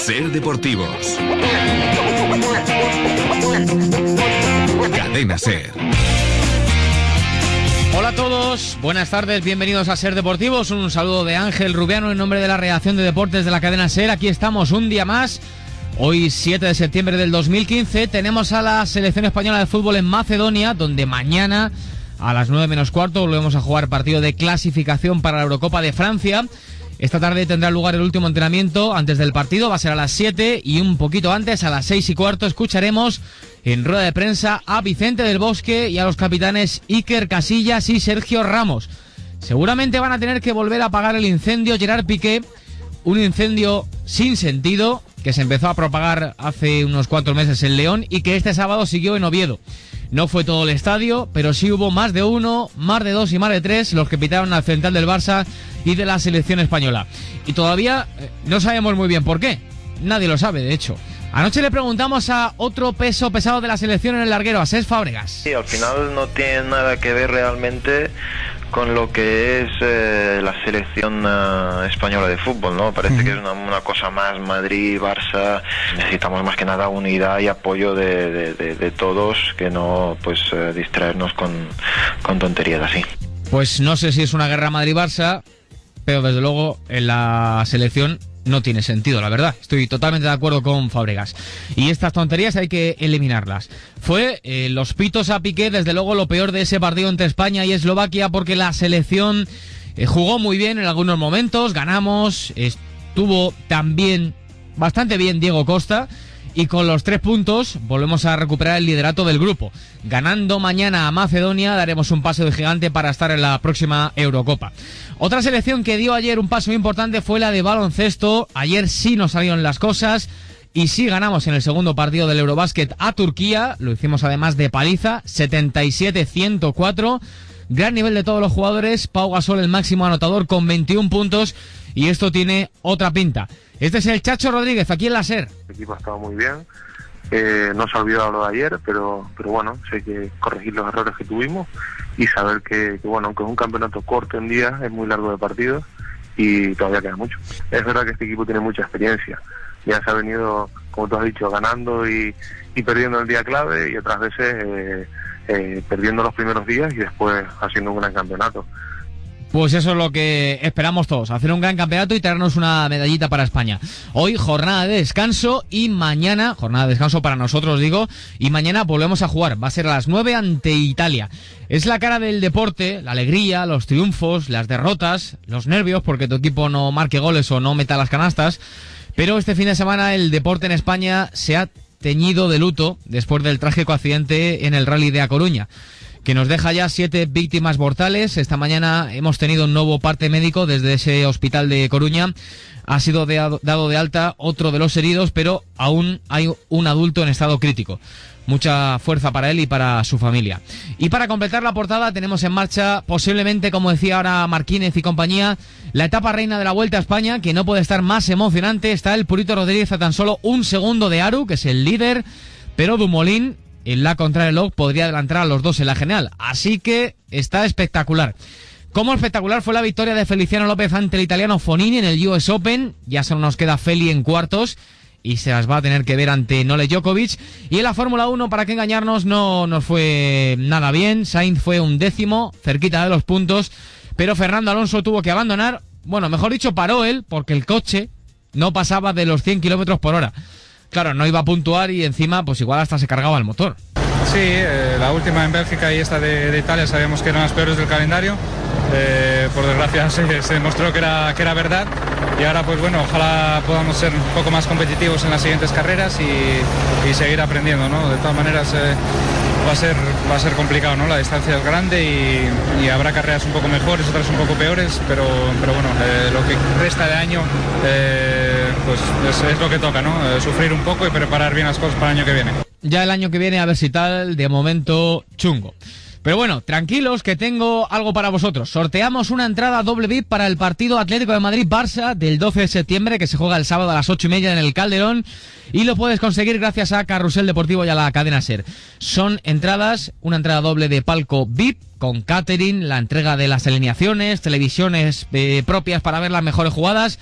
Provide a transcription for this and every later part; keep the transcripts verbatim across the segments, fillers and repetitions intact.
Ser Deportivos. Cadena Ser. Hola a todos, buenas tardes, bienvenidos a Ser Deportivos. Un saludo de Ángel Rubiano en nombre de la redacción de deportes de la cadena Ser. Aquí estamos un día más. Hoy, siete de septiembre del dos mil quince, tenemos a la selección española de fútbol en Macedonia, donde mañana a las nueve menos cuarto volvemos a jugar partido de clasificación para la Eurocopa de Francia. Esta tarde tendrá lugar el último entrenamiento antes del partido, va a ser a las siete, y un poquito antes, a las seis y cuarto, escucharemos en rueda de prensa a Vicente del Bosque y a los capitanes Iker Casillas y Sergio Ramos. Seguramente van a tener que volver a apagar el incendio Gerard Piqué, un incendio sin sentido que se empezó a propagar hace unos cuatro meses en León y que este sábado siguió en Oviedo. No fue todo el estadio, pero sí hubo más de uno, más de dos y más de tres los que pitaron al central del Barça y de la selección española. Y todavía eh, no sabemos muy bien por qué. Nadie lo sabe, de hecho. Anoche le preguntamos a otro peso pesado de la selección en el larguero, a Cesc Fábregas. Sí, al final no tiene nada que ver realmente con lo que es eh, la selección uh, española de fútbol, ¿no? Parece mm. que es una, una cosa más Madrid, Barça. Necesitamos más que nada unidad y apoyo de, de, de, de todos, que no pues uh, distraernos con, con tonterías así. Pues no sé si es una guerra Madrid-Barça, pero desde luego en la selección no tiene sentido, la verdad. Estoy totalmente de acuerdo con Fábregas. Y estas tonterías hay que eliminarlas. Fue eh, los pitos a Piqué, desde luego, lo peor de ese partido entre España y Eslovaquia, porque la selección eh, jugó muy bien en algunos momentos, ganamos, estuvo también bastante bien Diego Costa, y con los tres puntos volvemos a recuperar el liderato del grupo. Ganando mañana a Macedonia daremos un paso de gigante para estar en la próxima Eurocopa. Otra selección que dio ayer un paso importante fue la de baloncesto. Ayer sí nos salieron las cosas y sí ganamos en el segundo partido del Eurobásquet a Turquía. Lo hicimos además de paliza, setenta y siete a ciento cuatro. Gran nivel de todos los jugadores. Pau Gasol, el máximo anotador, con veintiún puntos, y esto tiene otra pinta. Este es el Chacho Rodríguez, aquí en la Ser. El equipo ha estado muy bien, eh, no se ha olvidado lo de ayer, pero pero bueno, hay que corregir los errores que tuvimos y saber que, que bueno, aunque es un campeonato corto en días, es muy largo de partidos y todavía queda mucho. Es verdad que este equipo tiene mucha experiencia, ya se ha venido, como tú has dicho, ganando y, y perdiendo el día clave, y otras veces eh, eh, perdiendo los primeros días y después haciendo un gran campeonato. Pues eso es lo que esperamos todos, hacer un gran campeonato y traernos una medallita para España. Hoy jornada de descanso y mañana, jornada de descanso para nosotros digo, y mañana volvemos a jugar, va a ser a las nueve ante Italia. Es la cara del deporte, la alegría, los triunfos, las derrotas, los nervios porque tu equipo no marque goles o no meta las canastas, pero este fin de semana el deporte en España se ha teñido de luto después del trágico accidente en el Rally de A Coruña, que nos deja ya siete víctimas mortales. Esta mañana hemos tenido un nuevo parte médico desde ese hospital de Coruña. Ha sido de, dado de alta otro de los heridos, pero aún hay un adulto en estado crítico. Mucha fuerza para él y para su familia. Y para completar la portada tenemos en marcha, posiblemente, como decía ahora Marquínez y compañía, la etapa reina de la Vuelta a España, que no puede estar más emocionante. Está el Purito Rodríguez a tan solo un segundo de Aru, que es el líder, pero Dumoulin en la contrarreloj podría adelantar a los dos en la general. Así que está espectacular. Como espectacular fue la victoria de Feliciano López ante el italiano Fonini en el U S Open. Ya solo nos queda Feli en cuartos y se las va a tener que ver ante Novak Djokovic. Y en la Fórmula uno, para qué engañarnos, no nos fue nada bien. Sainz fue un décimo, cerquita de los puntos, pero Fernando Alonso tuvo que abandonar. Bueno, mejor dicho, paró él, porque el coche no pasaba de los cien kilómetros por hora. Claro, no iba a puntuar y encima pues igual hasta se cargaba el motor. Sí, eh, la última en Bélgica y esta de, de Italia sabíamos que eran las peores del calendario. Eh, por desgracia se, se demostró que era, que era verdad, y ahora pues bueno, ojalá podamos ser un poco más competitivos en las siguientes carreras y, y seguir aprendiendo, ¿no? De todas maneras eh, va a ser va a ser complicado, ¿no? La distancia es grande y, y habrá carreras un poco mejores, otras un poco peores, pero, pero bueno, eh, lo que resta de año eh, pues es, es lo que toca, ¿no? Eh, sufrir un poco y preparar bien las cosas para el año que viene. Ya el año que viene a ver si tal, de momento chungo. Pero bueno, tranquilos que tengo algo para vosotros. Sorteamos una entrada doble V I P para el partido Atlético de Madrid-Barça del doce de septiembre, que se juega el sábado a las ocho y media en el Calderón, y lo puedes conseguir gracias a Carrusel Deportivo y a la cadena Ser. Son entradas, una entrada doble de palco V I P con catering, la entrega de las alineaciones, televisiones eh, propias para ver las mejores jugadas,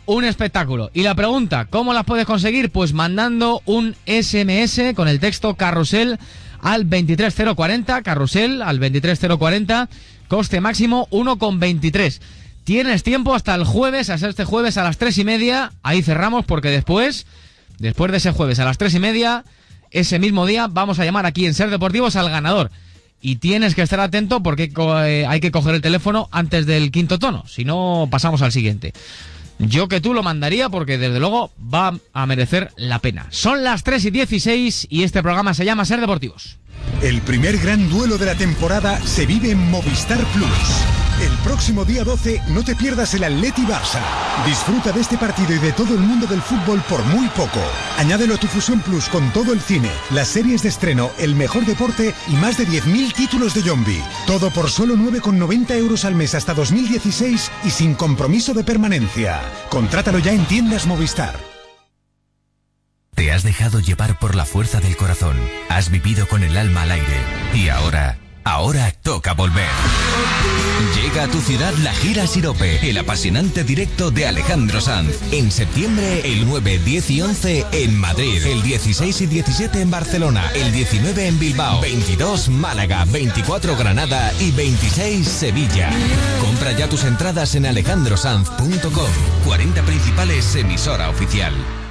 un espectáculo. Y la pregunta, ¿cómo las puedes conseguir? Pues mandando un ese eme ese con el texto carrusel al veintitrés cero cuarenta, carrusel al veintitrés cero cuarenta, coste máximo uno con veintitrés. Tienes tiempo hasta el jueves, hasta este jueves a las tres y media, ahí cerramos porque después, después de ese jueves a las tres y media, ese mismo día vamos a llamar aquí en Ser Deportivos al ganador. Y tienes que estar atento porque hay que coger el teléfono antes del quinto tono, si no pasamos al siguiente. Yo que tú lo mandaría porque desde luego va a merecer la pena. Son las tres y dieciséis y este programa se llama Ser Deportivos. El primer gran duelo de la temporada se vive en Movistar Plus. El próximo día doce no te pierdas el Atleti Barça. Disfruta de este partido y de todo el mundo del fútbol por muy poco. Añádelo a tu Fusión Plus con todo el cine, las series de estreno, el mejor deporte y más de diez mil títulos de Yombi. Todo por solo nueve con noventa euros al mes hasta dos mil dieciséis y sin compromiso de permanencia. Contrátalo ya en tiendas Movistar. Te has dejado llevar por la fuerza del corazón. Has vivido con el alma al aire. Y ahora, ahora toca volver. Llega a tu ciudad la gira Sirope, el apasionante directo de Alejandro Sanz. En septiembre, el nueve, diez y once en Madrid. El dieciséis y diecisiete en Barcelona. El diecinueve en Bilbao. veintidós Málaga. veinticuatro Granada. Y veintiséis Sevilla. Compra ya tus entradas en alejandro sanz punto com. cuarenta principales, emisora oficial.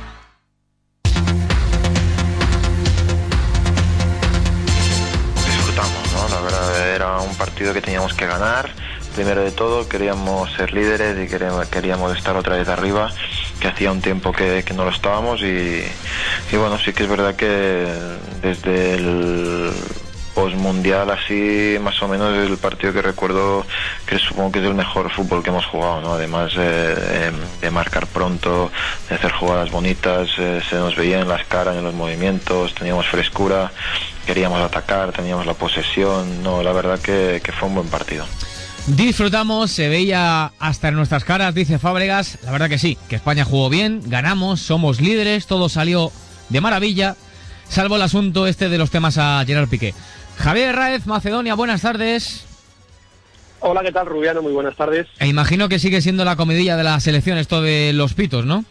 La verdad era un partido que teníamos que ganar. Primero de todo queríamos ser líderes y queríamos, queríamos estar otra vez arriba, que hacía un tiempo que, que no lo estábamos y, y bueno, sí que es verdad que desde el postmundial así más o menos es el partido que recuerdo que supongo que es el mejor fútbol que hemos jugado, ¿no? Además eh, de marcar pronto, de hacer jugadas bonitas, eh, se nos veía en las caras, en los movimientos, teníamos frescura, queríamos atacar, teníamos la posesión. No, la verdad que, que fue un buen partido. Disfrutamos, se veía hasta en nuestras caras, dice Fábregas. La verdad que sí, que España jugó bien, ganamos, somos líderes, todo salió de maravilla, salvo el asunto este de los temas a Gerard Piqué. Javier Herráez, Macedonia, buenas tardes. Hola, ¿qué tal, Rubiano? Muy buenas tardes. E imagino que sigue siendo la comidilla de la selección esto de los pitos, ¿no?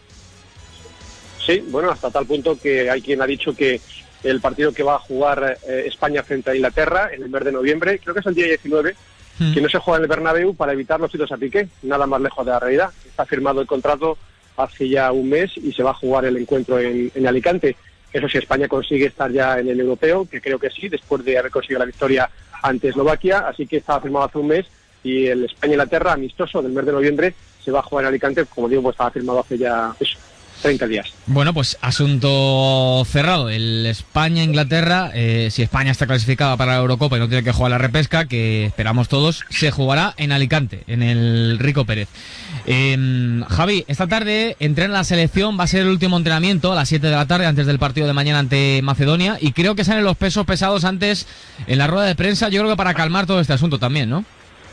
Sí, bueno, hasta tal punto que hay quien ha dicho que el partido que va a jugar eh, España frente a Inglaterra en el mes de noviembre, creo que es el día diecinueve, mm. que no se juega en el Bernabéu para evitar los pitos a Piqué, nada más lejos de la realidad. Está firmado el contrato hace ya un mes y se va a jugar el encuentro en, en Alicante. Eso si España consigue estar ya en el europeo, que creo que sí, después de haber conseguido la victoria ante Eslovaquia, así que estaba firmado hace un mes y el España-Inglaterra amistoso del mes de noviembre se va a jugar en Alicante, como digo, pues estaba firmado hace ya eso, treinta días. Bueno, pues asunto cerrado, el España-Inglaterra, eh, si España está clasificada para la Eurocopa y no tiene que jugar la repesca, que esperamos todos, se jugará en Alicante, en el Rico Pérez. Eh, Javi, esta tarde entrena la selección, va a ser el último entrenamiento a las siete de la tarde antes del partido de mañana ante Macedonia y creo que salen los pesos pesados antes en la rueda de prensa, yo creo que para calmar todo este asunto también, ¿no?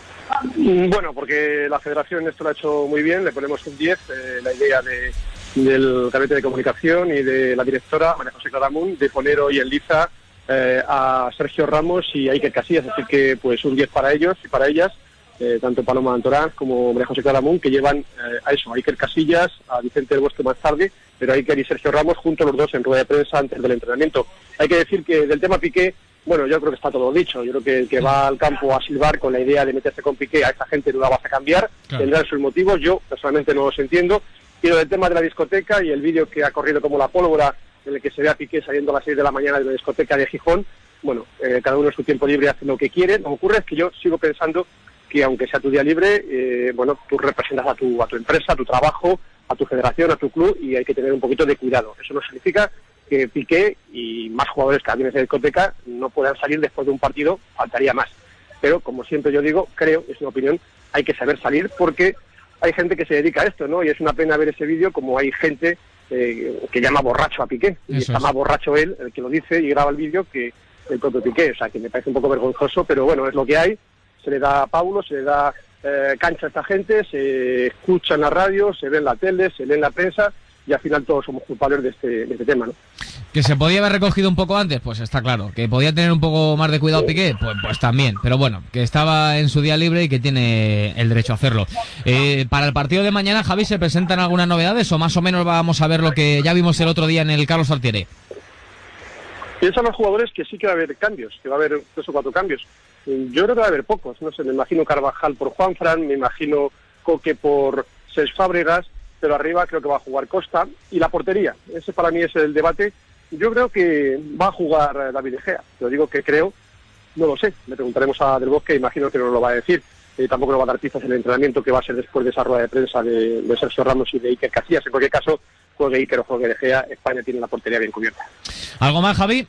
Bueno, porque la federación esto lo ha hecho muy bien, le ponemos un diez, eh, la idea de, del gabinete de comunicación y de la directora, María José Claramunt, de poner hoy en liza eh, a Sergio Ramos y a Iker Casillas, así que pues un diez para ellos y para ellas. Eh, tanto Paloma Antorán como María José Claramunt, que llevan eh, a eso, a Iker Casillas, a Vicente del Bosque más tarde, pero a Iker y Sergio Ramos juntos los dos en rueda de prensa antes del entrenamiento. Hay que decir que del tema Piqué, bueno, yo creo que está todo dicho. Yo creo que el que va al campo a silbar con la idea de meterse con Piqué, a esa gente no la vas a cambiar, claro. Tendrán sus motivos, yo personalmente no los entiendo. Y lo del tema de la discoteca y el vídeo que ha corrido como la pólvora, en el que se ve a Piqué saliendo a las seis de la mañana de la discoteca de Gijón, bueno, eh, cada uno en su tiempo libre hace lo que quiere. Lo que ocurre es que yo sigo pensando que aunque sea tu día libre, eh, bueno, tú representas a tu, a tu empresa, a tu trabajo, a tu federación, a tu club y hay que tener un poquito de cuidado. Eso no significa que Piqué y más jugadores que alguien en esa discoteca no puedan salir después de un partido, faltaría más. Pero, como siempre yo digo, creo, es una opinión, hay que saber salir porque hay gente que se dedica a esto, ¿no? Y es una pena ver ese vídeo como hay gente eh, que llama borracho a Piqué. Y Eso está es. más borracho él, el que lo dice y graba el vídeo, que el propio Piqué. O sea, que me parece un poco vergonzoso, pero bueno, es lo que hay. Se le da a Paulo, se le da eh, cancha a esta gente, se escucha en la radio, se ve en la tele, se lee en la prensa, y y al final todos somos culpables de este, de este tema, ¿no? Que se podía haber recogido un poco antes, pues está claro. Que podía tener un poco más de cuidado Piqué, pues, pues también. Pero bueno, que estaba en su día libre y que tiene el derecho a hacerlo. Eh, para el partido de mañana, Javi, ¿se presentan algunas novedades o más o menos vamos a ver lo que ya vimos el otro día en el Carlos Tartiere? Piensan los jugadores que sí que va a haber cambios, que va a haber tres o cuatro cambios. Yo creo que va a haber pocos, no sé, me imagino Carvajal por Juanfran, me imagino Coque por Cesc Fábregas, pero arriba creo que va a jugar Costa, y la portería, ese para mí es el debate. Yo creo que va a jugar David De Gea, lo digo que creo, no lo sé, le preguntaremos a Del Bosque, imagino que no lo va a decir, eh, tampoco nos va a dar pistas en el entrenamiento que va a ser después de esa rueda de prensa de, de Sergio Ramos y de Iker Casillas. En cualquier caso, juegue Iker o juegue De Gea, España tiene la portería bien cubierta. ¿Algo más, Javi?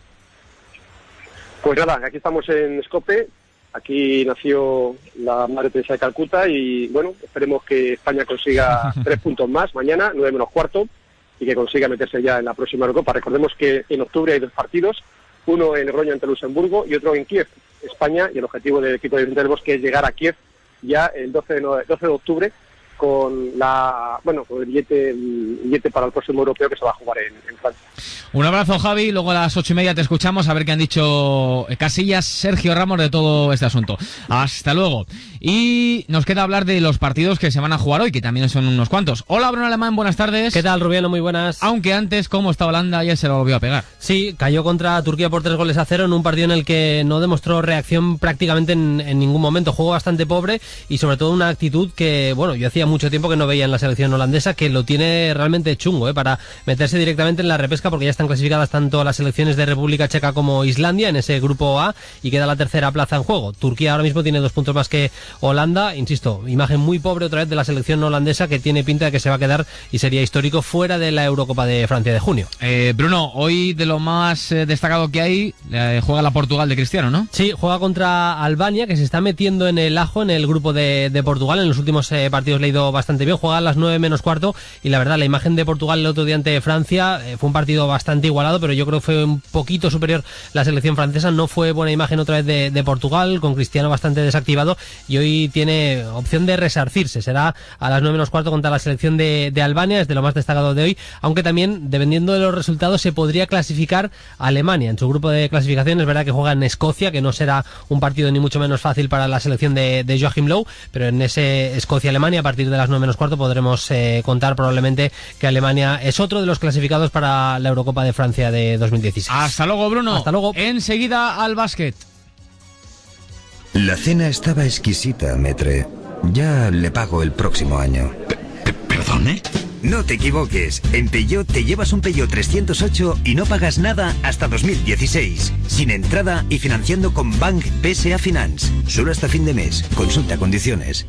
Pues nada, aquí estamos en Skopje, aquí nació la Madre Teresa de Calcuta y bueno, esperemos que España consiga tres puntos más mañana, nueve menos cuarto, y que consiga meterse ya en la próxima Eurocopa. Recordemos que en octubre hay dos partidos, uno en Groña ante Luxemburgo y otro en Kiev, España, y el objetivo del equipo de Vicente del Bosque es llegar a Kiev ya el doce de octubre con la bueno con el billete, el billete para el próximo europeo que se va a jugar en, en Francia. Un abrazo, Javi, luego a las ocho y media te escuchamos a ver qué han dicho Casillas, Sergio Ramos de todo este asunto. Hasta luego. Y nos queda hablar de los partidos que se van a jugar hoy, que también son unos cuantos. Hola, Bruno Alemán, buenas tardes. ¿Qué tal, Rubiano? Muy buenas. Aunque antes, ¿cómo está Holanda? Ayer se lo volvió a pegar. Sí, cayó contra Turquía por tres goles a cero en un partido en el que no demostró reacción prácticamente en, en ningún momento. Juego bastante pobre y sobre todo una actitud que, bueno, yo hacía mucho tiempo que no veía en la selección holandesa, que lo tiene realmente chungo, ¿eh? Para meterse directamente en la repesca, porque ya están clasificadas tanto las selecciones de República Checa como Islandia en ese grupo A y queda la tercera plaza en juego. Turquía ahora mismo tiene dos puntos más que Holanda. Insisto, imagen muy pobre otra vez de la selección holandesa, que tiene pinta de que se va a quedar y sería histórico fuera de la Eurocopa de Francia de junio. Eh, Bruno, hoy de lo más eh, destacado que hay, eh, juega la Portugal de Cristiano, ¿no? Sí, juega contra Albania, que se está metiendo en el ajo en el grupo de, de Portugal. En los últimos eh, partidos le ha ido bastante bien, juega a las nueve menos cuarto y la verdad la imagen de Portugal el otro día ante Francia eh, fue un partido bastante igualado, pero yo creo que fue un poquito superior la selección francesa. No fue buena imagen otra vez de, de Portugal, con Cristiano bastante desactivado, y hoy tiene opción de resarcirse. Será a las nueve menos cuarto contra la selección de, de Albania, es de lo más destacado de hoy, aunque también dependiendo de los resultados se podría clasificar a Alemania en su grupo de clasificación. Es verdad que juega en Escocia, que no será un partido ni mucho menos fácil para la selección de, de Joachim Löw, pero en ese Escocia-Alemania a partir de las nueve menos cuarto podremos eh, contar probablemente que Alemania es otro de los clasificados para la Eurocopa de Francia de dos mil dieciséis. Hasta luego, Bruno. Hasta luego. Enseguida al básquet. La cena estaba exquisita, Metre. Ya le pago el próximo año. ¿Perdone? No te equivoques. En Peugeot te llevas un Peugeot trescientos ocho y no pagas nada hasta dos mil dieciséis. Sin entrada y financiando con Bank P S A Finance. Solo hasta fin de mes. Consulta condiciones.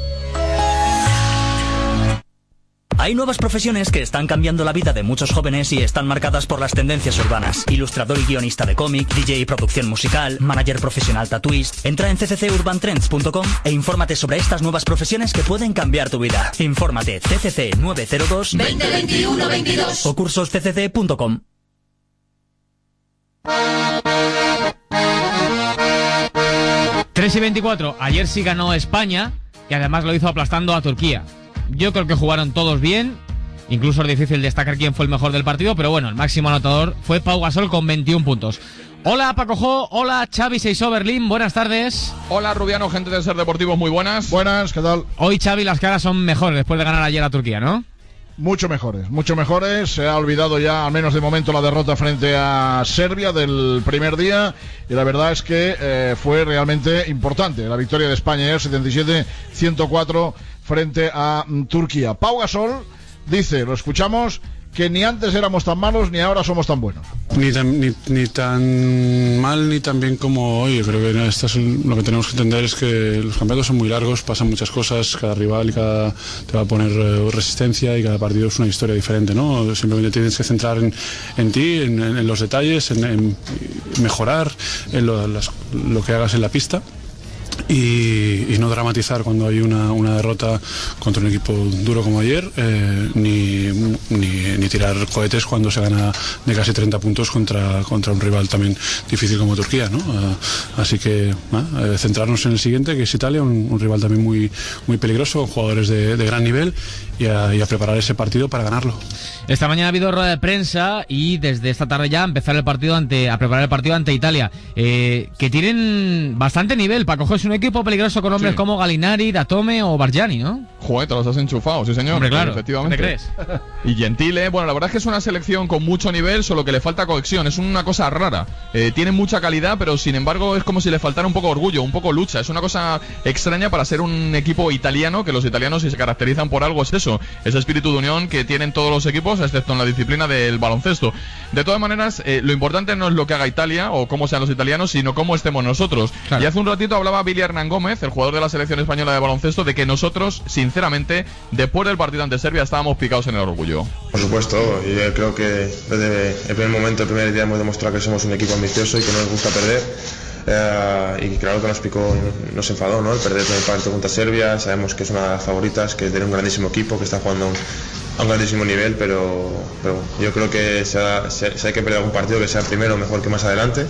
Hay nuevas profesiones que están cambiando la vida de muchos jóvenes y están marcadas por las tendencias urbanas. Ilustrador y guionista de cómic, D J y producción musical, manager profesional tatuist. Entra en c c c urban trends punto com e infórmate sobre estas nuevas profesiones que pueden cambiar tu vida. Infórmate c c c nueve cero dos veinte veintiuno veintidós o cursos c c c punto com. tres y veinticuatro. Ayer sí ganó España y además lo hizo aplastando a Turquía. Yo creo que jugaron todos bien, incluso es difícil destacar quién fue el mejor del partido, pero bueno, el máximo anotador fue Pau Gasol con veintiún puntos. Hola Paco Jo, hola Xavi Seixó Berlín, buenas tardes. Hola Rubiano, gente de Ser Deportivos, muy buenas. Buenas, ¿qué tal? Hoy Xavi las caras son mejores después de ganar ayer a Turquía, ¿no? Mucho mejores, mucho mejores. Se ha olvidado ya, al menos de momento, la derrota frente a Serbia del primer día. Y la verdad es que eh, fue realmente importante la victoria de España ayer, setenta y siete a ciento cuatro frente a mm, Turquía. Pau Gasol dice, lo escuchamos, que ni antes éramos tan malos ni ahora somos tan buenos. Ni tan, ni, ni tan mal ni tan bien como hoy. Yo creo que esto es lo que tenemos que entender, es que los campeonatos son muy largos, pasan muchas cosas, cada rival y cada te va a poner resistencia y cada partido es una historia diferente, ¿no? Simplemente tienes que centrar en, en ti, en, en los detalles, en, en mejorar en lo, las, lo que hagas en la pista. Y, y no dramatizar cuando hay una, una derrota contra un equipo duro como ayer, eh, ni, ni, ni, tirar cohetes cuando se gana de casi treinta puntos contra, contra un rival también difícil como Turquía, ¿no? Uh, así que uh, centrarnos en el siguiente, que es Italia, un, un rival también muy, muy peligroso, jugadores de, de gran nivel, y a, y a preparar ese partido para ganarlo. Esta mañana ha habido rueda de prensa y desde esta tarde ya a empezar el partido ante, a preparar el partido ante Italia, eh, que tienen bastante nivel para cogerse un equipo peligroso con hombres sí. como Galinari, Datome o Bargiani, ¿no? Joder, te los has enchufado, sí señor. Hombre, claro, efectivamente. ¿qué crees? Y Gentile, bueno, la verdad es que es una selección con mucho nivel, solo que le falta cohesión, es una cosa rara. Eh, tienen mucha calidad, pero sin embargo es como si le faltara un poco orgullo, un poco lucha. Es una cosa extraña para ser un equipo italiano, que los italianos si se caracterizan por algo es eso, ese espíritu de unión que tienen todos los equipos, excepto en la disciplina del baloncesto. De todas maneras, eh, lo importante no es lo que haga Italia o cómo sean los italianos, sino cómo estemos nosotros. Claro. Y hace un ratito hablaba Billy Hernán Gómez, el jugador de la selección española de baloncesto, de que nosotros, sinceramente, después del partido ante Serbia estábamos picados en el orgullo. Por supuesto, y yo creo que desde el primer momento, el primer día hemos demostrado que somos un equipo ambicioso y que no nos gusta perder. Uh, y claro que nos picó, nos enfadó, ¿no? El perder el primer partido contra Serbia. Sabemos que es una de las favoritas, que tiene un grandísimo equipo, que está jugando a un grandísimo nivel, pero, pero yo creo que si hay que perder algún partido, que sea primero mejor que más adelante.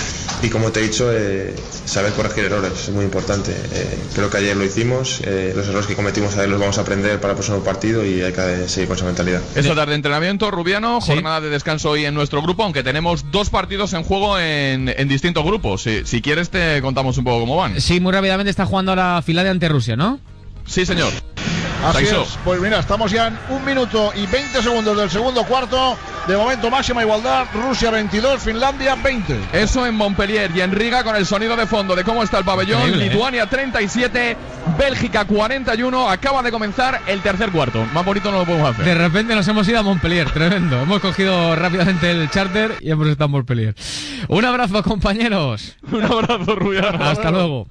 Y como te he dicho, eh, saber corregir errores es muy importante. Eh, creo que ayer lo hicimos, eh, los errores que cometimos ayer los vamos a aprender para el próximo partido y hay que seguir con esa mentalidad. Esta tarde de entrenamiento, Rubiano, ¿sí? Jornada de descanso hoy en nuestro grupo, aunque tenemos dos partidos en juego en, en distintos grupos. Si, si quieres te contamos un poco cómo van. Sí, muy rápidamente está jugando ahora Finlandia ante Rusia, ¿no? Sí, señor. Así es. Pues mira, estamos ya en un minuto y veinte segundos del segundo cuarto. De momento máxima igualdad, Rusia veintidós, Finlandia veinte. Eso en Montpellier y en Riga con el sonido de fondo de cómo está el pabellón. Increíble, Lituania ¿eh? treinta y siete, Bélgica cuarenta y uno. Acaba de comenzar el tercer cuarto. Más bonito no lo podemos hacer. De repente nos hemos ido a Montpellier, tremendo. Hemos cogido rápidamente el charter y hemos estado en Montpellier. Un abrazo, compañeros. Un abrazo, Rubiano. Hasta luego.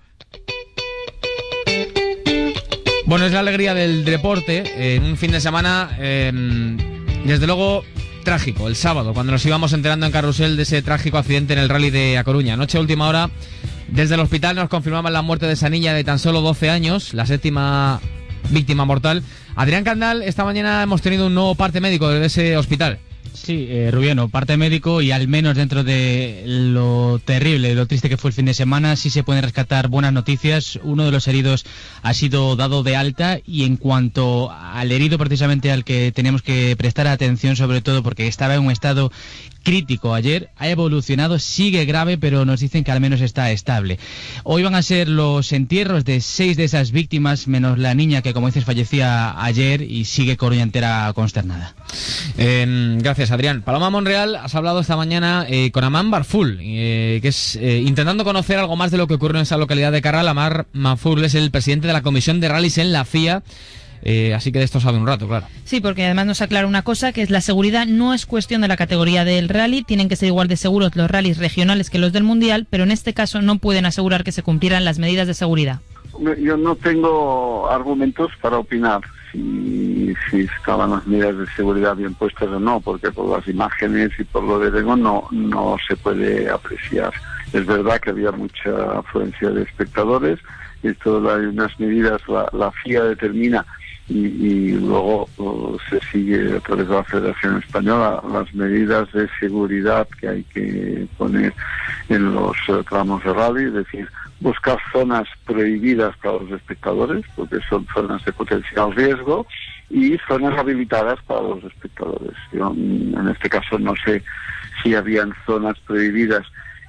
Bueno, es la alegría del deporte en un fin de semana, eh, desde luego, trágico. El sábado, cuando nos íbamos enterando en Carrusel de ese trágico accidente en el rally de A Coruña. Anoche, a última hora, desde el hospital nos confirmaban la muerte de esa niña de tan solo doce años, la séptima víctima mortal. Adrián Candal, esta mañana hemos tenido un nuevo parte médico de ese hospital. Sí, eh, Rubiano, parte médico, y al menos dentro de lo terrible, lo triste que fue el fin de semana, sí se pueden rescatar buenas noticias. Uno de los heridos ha sido dado de alta, y en cuanto al herido precisamente al que tenemos que prestar atención, sobre todo porque estaba en un estado crítico ayer, ha evolucionado, sigue grave, pero nos dicen que al menos está estable. Hoy van a ser los entierros de seis de esas víctimas, menos la niña que, como dices, fallecía ayer, y sigue Coruña entera consternada. Eh, gracias, Adrián. Paloma Monreal, has hablado esta mañana eh, con Amán Barful, eh, que es eh, intentando conocer algo más de lo que ocurrió en esa localidad de Carral. Amán Barful es el presidente de la Comisión de Rallys en la F I A. Eh, así que de esto sabe un rato, claro. Sí, porque además nos aclara una cosa, que es la seguridad no es cuestión de la categoría del rally, tienen que ser igual de seguros los rallies regionales que los del Mundial, pero en este caso no pueden asegurar que se cumplieran las medidas de seguridad. Yo no tengo argumentos para opinar si, si estaban las medidas de seguridad bien puestas o no, porque por las imágenes y por lo de luego no, no se puede apreciar. Es verdad que había mucha afluencia de espectadores, y esto hay unas medidas, la, la F I A determina y, y luego uh, se sigue a través de la Federación Española las medidas de seguridad que hay que poner en los uh, tramos de rally, es decir, buscar zonas prohibidas para los espectadores, porque son zonas de potencial riesgo, y zonas habilitadas para los espectadores. Yo, en este caso no sé si habían zonas prohibidas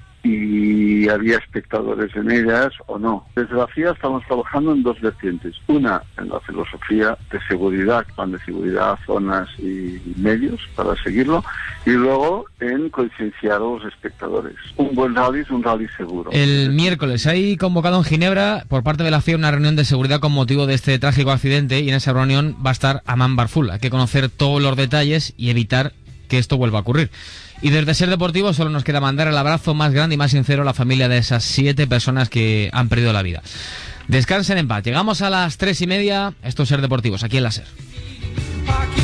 y había espectadores en ellas o no. Desde la F I A estamos trabajando en dos vertientes. Una, en la filosofía de seguridad, plan de seguridad, zonas y medios para seguirlo, y luego en concienciar a los espectadores. Un buen rally es un rally seguro. El miércoles hay convocado en Ginebra por parte de la F I A una reunión de seguridad con motivo de este trágico accidente, y en esa reunión va a estar Amán Barful. Hay que conocer todos los detalles y evitar que esto vuelva a ocurrir. Y desde Ser Deportivo solo nos queda mandar el abrazo más grande y más sincero a la familia de esas siete personas que han perdido la vida. Descansen en paz. Llegamos a las tres y media. Esto es Ser Deportivos, aquí en la Ser.